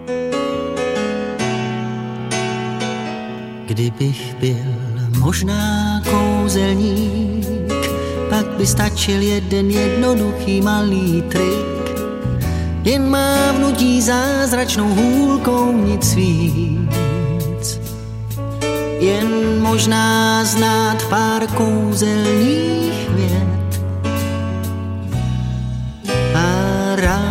Kdybych byl možná kouzelník, pak by stačil jeden jednoduchý malý trik. Jen mávnutí zázračnou hůlkou, nic víc. Jen možná znát pár kouzelných vět.